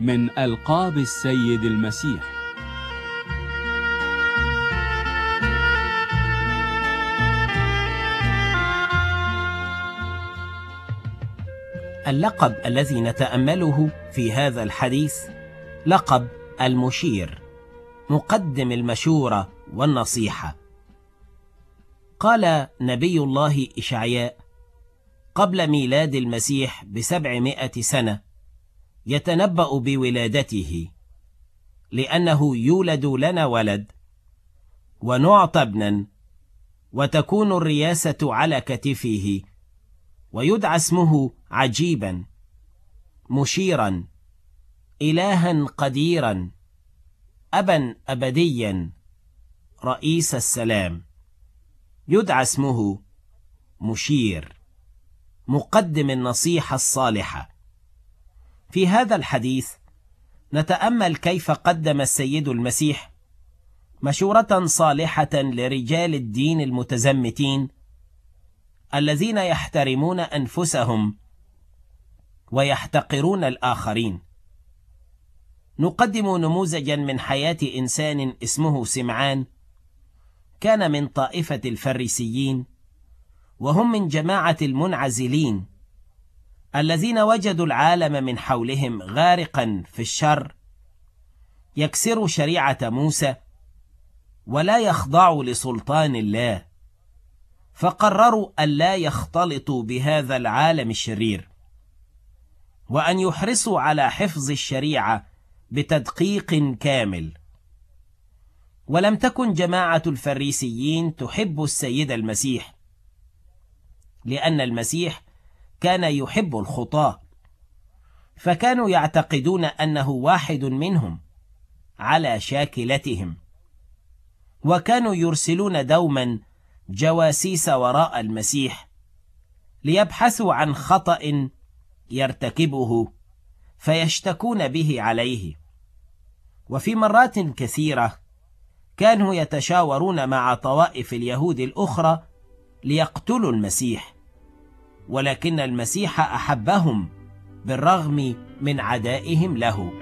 من ألقاب السيد المسيح. اللقب الذي نتأمله في هذا الحديث لقب المشير، مقدم المشورة والنصيحة. قال نبي الله إشعياء قبل ميلاد المسيح ب700 سنة يتنبأ بولادته: لأنه يولد لنا ولد ونعطى ابنا وتكون الرياسة على كتفه ويدعى اسمه عجيبا، مشيرا، إلها قديرا، أبا أبديا، رئيس السلام. يدعى اسمه مشير، مقدم النصيحة الصالحة. في هذا الحديث نتأمل كيف قدم السيد المسيح مشورة صالحة لرجال الدين المتزمتين الذين يحترمون أنفسهم ويحتقرون الآخرين. نقدم نموذجا من حياة إنسان اسمه سمعان، كان من طائفة الفريسيين، وهم من جماعة المنعزلين الذين وجدوا العالم من حولهم غارقا في الشر، يكسر شريعة موسى ولا يخضع لسلطان الله، فقرروا ألا يختلطوا بهذا العالم الشرير، وأن يحرصوا على حفظ الشريعة بتدقيق كامل. ولم تكن جماعة الفريسيين تحب السيد المسيح، لأن المسيح كان يحب الخطاة، فكانوا يعتقدون أنه واحد منهم على شاكلتهم، وكانوا يرسلون دوما جواسيس وراء المسيح ليبحثوا عن خطأ يرتكبه فيشتكون به عليه. وفي مرات كثيرة كانوا يتشاورون مع طوائف اليهود الأخرى ليقتلوا المسيح، ولكن المسيح أحبهم بالرغم من عدائهم له.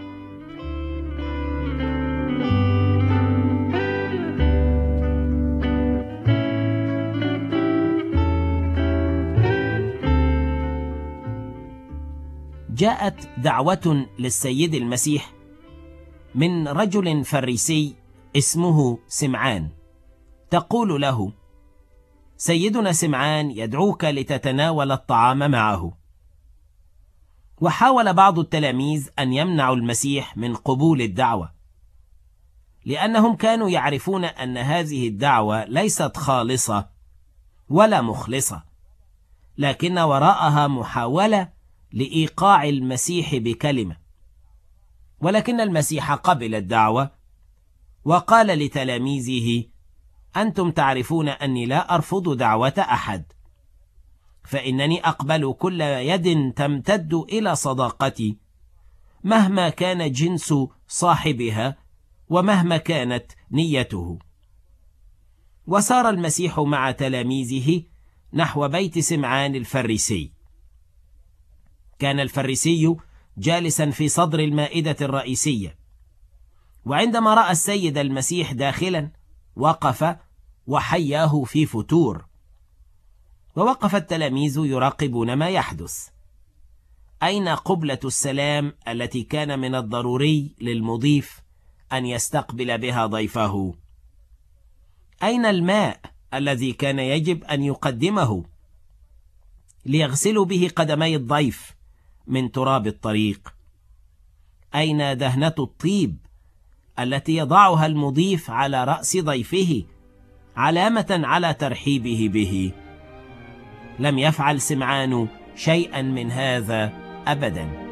جاءت دعوة للسيد المسيح من رجل فريسي اسمه سمعان، تقول له: سيدنا سمعان يدعوك لتتناول الطعام معه. وحاول بعض التلاميذ أن يمنعوا المسيح من قبول الدعوة، لأنهم كانوا يعرفون أن هذه الدعوة ليست خالصة ولا مخلصة، لكن وراءها محاولة لإيقاع المسيح بكلمة. ولكن المسيح قبل الدعوة وقال لتلاميذه: أنتم تعرفون أني لا أرفض دعوة أحد، فإنني أقبل كل يد تمتد إلى صداقتي مهما كان جنس صاحبها ومهما كانت نيته. وسار المسيح مع تلاميذه نحو بيت سمعان الفريسي. كان الفريسي جالسا في صدر المائدة الرئيسية، وعندما رأى السيد المسيح داخلا وقف وحياه في فتور، ووقف التلاميذ يراقبون ما يحدث. أين قبلة السلام التي كان من الضروري للمضيف أن يستقبل بها ضيفه؟ أين الماء الذي كان يجب أن يقدمه ليغسل به قدمي الضيف من تراب الطريق؟ أين دهنة الطيب التي يضعها المضيف على رأس ضيفه علامة على ترحيبه به؟ لم يفعل سمعان شيئا من هذا أبدا.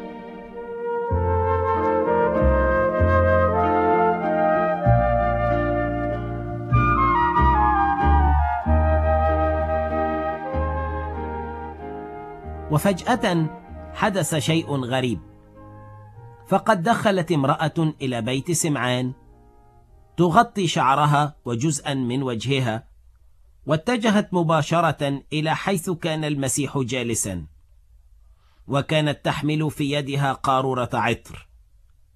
وفجأة حدث شيء غريب، فقد دخلت امرأة إلى بيت سمعان تغطي شعرها وجزءا من وجهها، واتجهت مباشرة إلى حيث كان المسيح جالسا، وكانت تحمل في يدها قارورة عطر.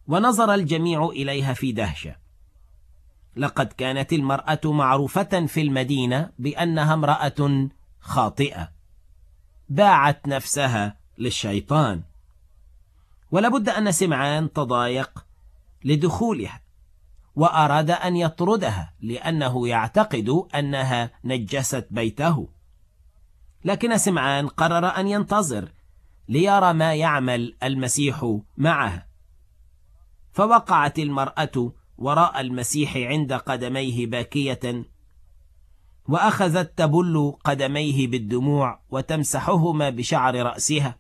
ونظر الجميع إليها في دهشة. لقد كانت المرأة معروفة في المدينة بأنها امرأة خاطئة باعت نفسها للشيطان، ولابد أن سمعان تضايق لدخولها وأراد أن يطردها لأنه يعتقد أنها نجست بيته، لكن سمعان قرر أن ينتظر ليرى ما يعمل المسيح معها. فوقعت المرأة وراء المسيح عند قدميه باكية، وأخذت تبل قدميه بالدموع وتمسحهما بشعر رأسها،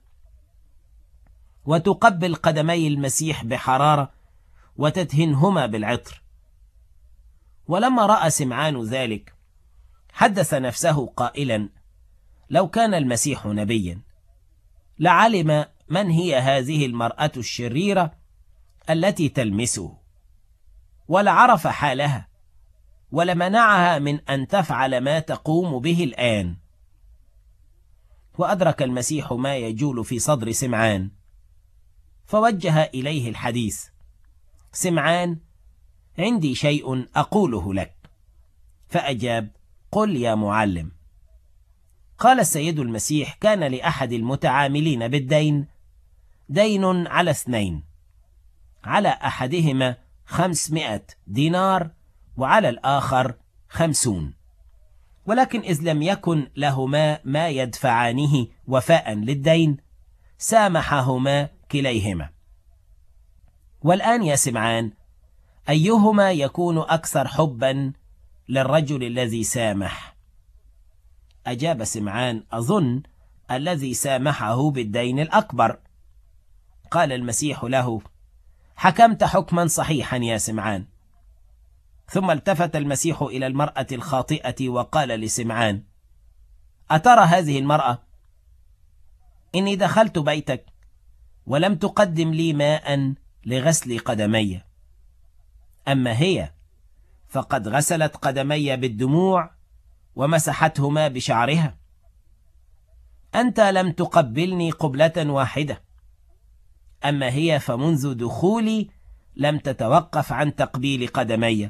وتقبل قدمي المسيح بحرارة وتدهنهما بالعطر. ولما رأى سمعان ذلك حدث نفسه قائلا: لو كان المسيح نبيا لعلم من هي هذه المرأة الشريرة التي تلمسه، ولعرف حالها، ولمنعها من أن تفعل ما تقوم به الآن. وأدرك المسيح ما يجول في صدر سمعان، فوجه إليه الحديث: سمعان، عندي شيء أقوله لك. فأجاب: قل يا معلم. قال السيد المسيح: كان لأحد المتعاملين بالدين دين على اثنين، على أحدهما 500 دينار وعلى الآخر 50. ولكن إذ لم يكن لهما ما يدفعانه وفاء للدين سامحهما كليهما. والآن يا سمعان، أيهما يكون أكثر حبا للرجل الذي سامح؟ أجاب سمعان: أظن الذي سامحه بالدين الأكبر. قال المسيح له: حكمت حكما صحيحا يا سمعان. ثم التفت المسيح إلى المرأة الخاطئة وقال لسمعان: أترى هذه المرأة؟ إني دخلت بيتك ولم تقدم لي ماء لغسل قدمي، أما هي فقد غسلت قدمي بالدموع ومسحتهما بشعرها. أنت لم تقبلني قبلة واحدة، أما هي فمنذ دخولي لم تتوقف عن تقبيل قدمي.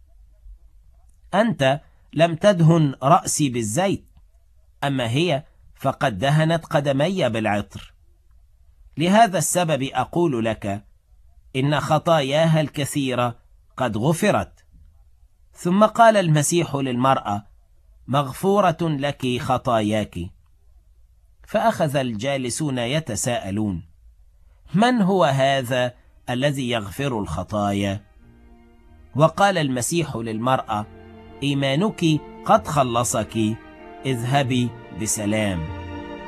أنت لم تدهن رأسي بالزيت، أما هي فقد دهنت قدمي بالعطر. لهذا السبب أقول لك إن خطاياها الكثيرة قد غفرت. ثم قال المسيح للمرأة: مغفورة لك خطاياك. فأخذ الجالسون يتساءلون: من هو هذا الذي يغفر الخطايا؟ وقال المسيح للمرأة: إيمانك قد خلصك، اذهبي بسلام.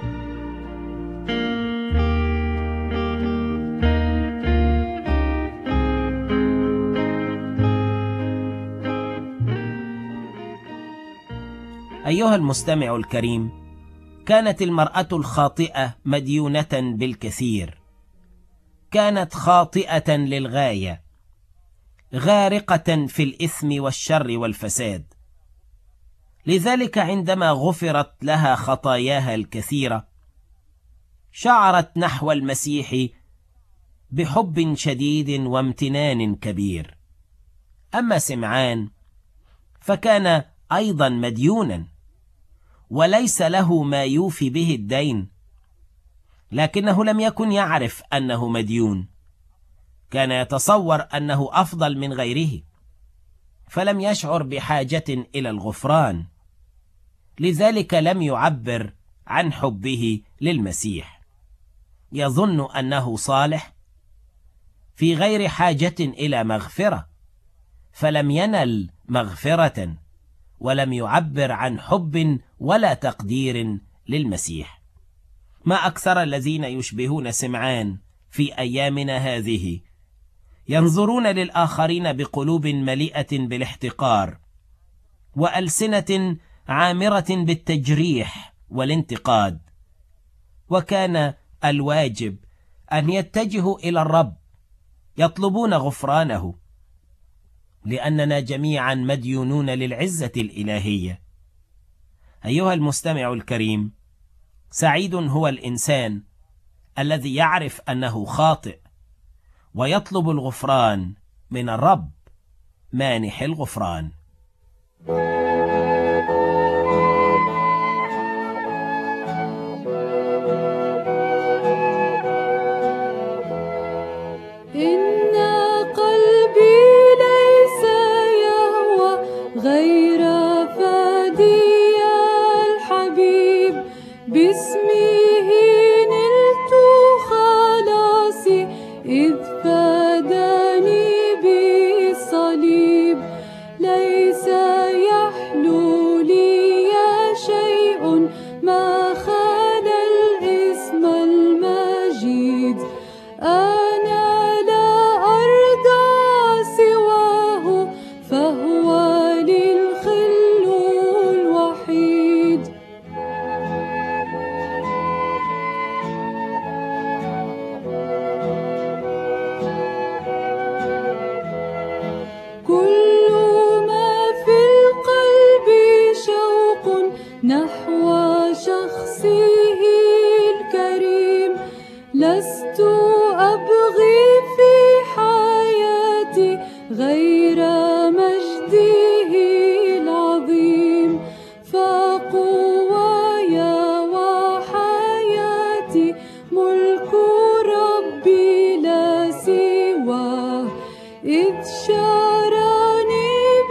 أيها المستمع الكريم، كانت المرأة الخاطئة مديونة بالكثير، كانت خاطئة للغاية، غارقة في الإثم والشر والفساد. لذلك عندما غفرت لها خطاياها الكثيرة شعرت نحو المسيح بحب شديد وامتنان كبير. أما سمعان فكان أيضا مديونا وليس له ما يوفي به الدين، لكنه لم يكن يعرف أنه مديون، كان يتصور أنه أفضل من غيره، فلم يشعر بحاجة إلى الغفران، لذلك لم يعبر عن حبه للمسيح. يظن أنه صالح في غير حاجة إلى مغفرة، فلم ينل مغفرة ولم يعبر عن حب ولا تقدير للمسيح. ما أكثر الذين يشبهون سمعان في أيامنا هذه، ينظرون للآخرين بقلوب مليئة بالاحتقار وألسنة عامرة بالتجريح والانتقاد. وكان الواجب أن يتجهوا إلى الرب يطلبون غفرانه، لأننا جميعا مديونون للعزة الإلهية. أيها المستمع الكريم، سعيد هو الإنسان الذي يعرف أنه خاطئ ويطلب الغفران من الرب مانح الغفران. إن قلبي ليس يهوى غير فادي الحبيب، باسمه نلت خلاصي إذ فاداني بالصليب. ليس يحلو لي شيء ما خلا الاسم المجيد. أنا لا أرضى سواه، فهو للخل الوحيد. كل ما في القلب شوق نحو شخصه الكريم. لست أبغي في حياتي غير مجده العظيم، فقواي وحياتي ملك ربي لا سواه. إذ شارني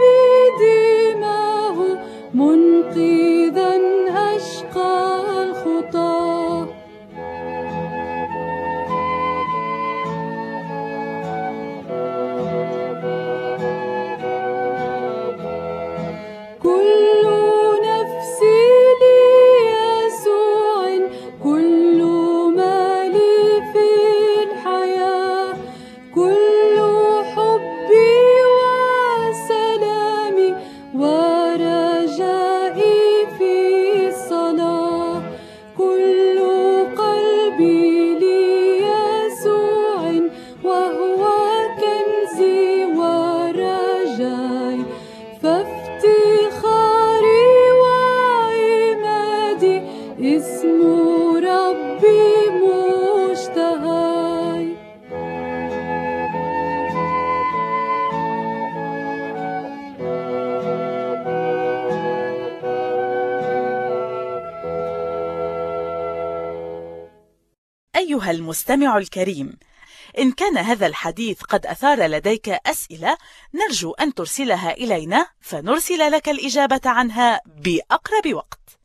بدماه منقذا أشقى الخطاه. كل نفسي ليسوع، كل ما لي في الحياة، كل حبي وسلامي ورجائي في الصلاة. كل قلبي ليسوع وهو كنزي ورجائي، فافتخاري وعمادي اسم ربي مشتهاي. أيها المستمع الكريم، إن كان هذا الحديث قد أثار لديك أسئلة، نرجو أن ترسلها إلينا فنرسل لك الإجابة عنها بأقرب وقت.